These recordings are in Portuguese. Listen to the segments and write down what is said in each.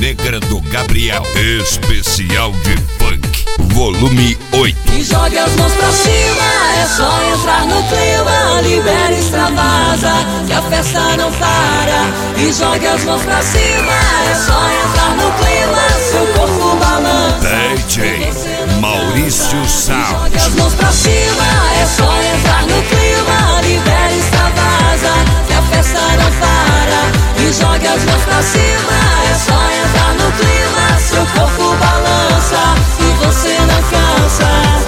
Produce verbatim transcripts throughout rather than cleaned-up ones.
Negra do Gabriel, especial de funk, volume oito. E jogue as mãos pra cima, é só entrar no clima. Libera, extravasa, que a festa não para. E jogue as mãos pra cima, é só entrar no clima. Seu corpo balança. D J Maurício Sound. Jogue as mãos pra cima, é só entrar no clima. Libera, extravasa, que a festa não para. E jogue as mãos pra cima, é só entrar no clima. Seu corpo balança e você não cansa.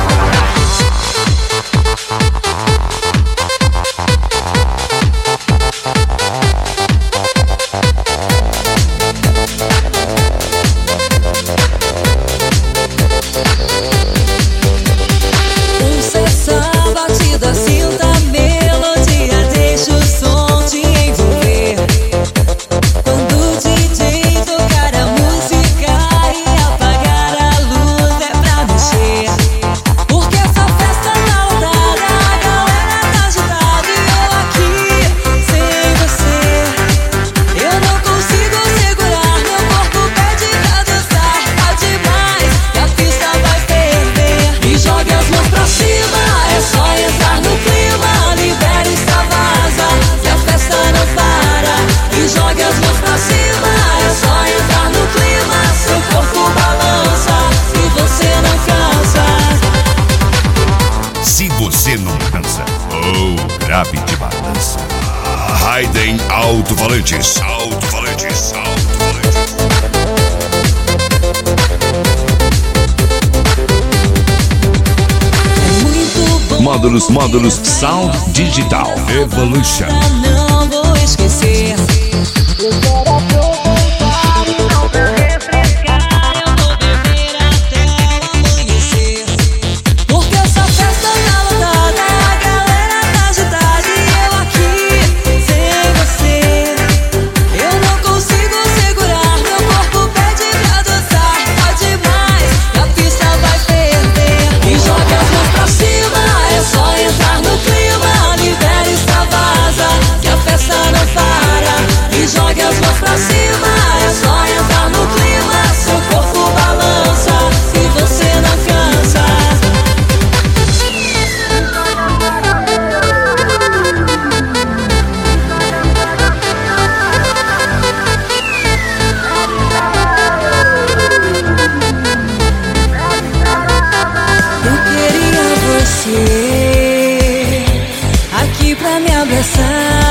Você não cansa. Oh, grave de balança. Raiden Alto-Falantes. Alto-Falantes. Alto-Falantes. Módulos, módulos Sound Digital Evolution. Não vou esquecer. Eu quero aproveitar e não vou refrescar. Eu vou beber até o amanhecer. Porque essa festa tá lotada, a galera tá agitada. E eu aqui, sem você, eu não consigo segurar. Meu corpo pede pra dançar, tá demais, a pista vai perder. E joga as mãos pra cima, é só entrar no clima. Libera, extravasa, que a festa não para. E joga as mãos pra cima, é só entrar no clima. Seu corpo balança e você não cansa. Eu queria você aqui pra me abraçar,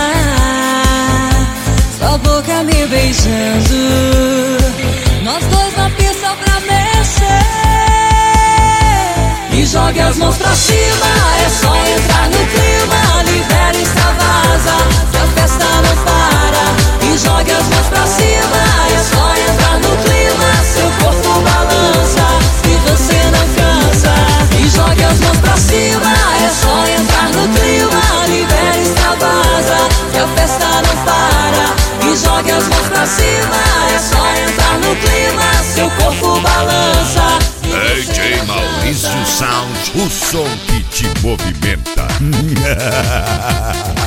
sua boca me beijando, nós dois na pista pra mexer. E jogue as mãos pra cima, é só entrar no clima. Libera, extravasa, que a festa não para. E jogue as mãos pra cima, é só entrar no clima. Seu corpo balança e você não cansa. E jogue as mãos pra cima, é só entrar no clima. Libera, extravasa, que a festa não para. E jogue as mãos pra cima, é só entrar no clima. Seu corpo balança. D J Maurício Sound, o som que te movimenta.